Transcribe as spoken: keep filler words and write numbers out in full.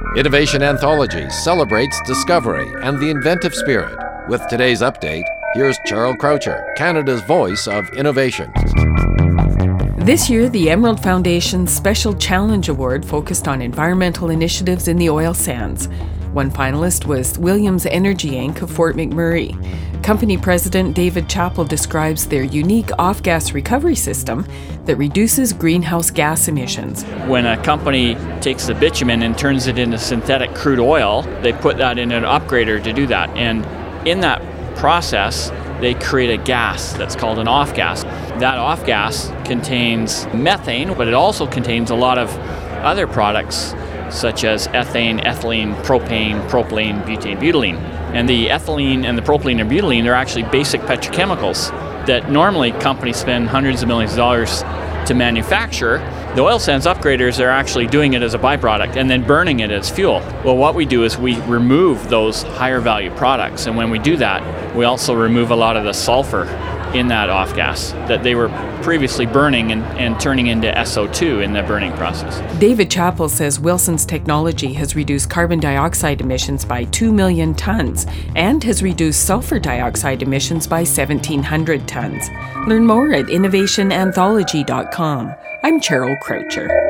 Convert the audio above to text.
Innovation Anthology celebrates discovery and the inventive spirit. With today's update, here's Cheryl Croucher, Canada's voice of innovation. This year, the Emerald Foundation's Special Challenge Award focused on environmental initiatives in the oil sands. One finalist was Williams Energy Incorporated of Fort McMurray. Company president David Chappell describes their unique off-gas recovery system that reduces greenhouse gas emissions. When a company takes the bitumen and turns it into synthetic crude oil, they put that in an upgrader to do that. And in that process, they create a gas that's called an off-gas. That off-gas contains methane, but it also contains a lot of other products such as ethane, ethylene, propane, propylene, butane, butylene. And the ethylene and the propylene and butylene are actually basic petrochemicals that normally companies spend hundreds of millions of dollars to manufacture. The oil sands upgraders are actually doing it as a byproduct and then burning it as fuel. Well, what we do is we remove those higher value products, and when we do that, we also remove a lot of the sulfur in that off gas that they were previously burning and, and turning into S O two in the burning process. David Chappell says Wilson's technology has reduced carbon dioxide emissions by two million tons and has reduced sulfur dioxide emissions by seventeen hundred tons. Learn more at innovation anthology dot com. I'm Cheryl Croucher.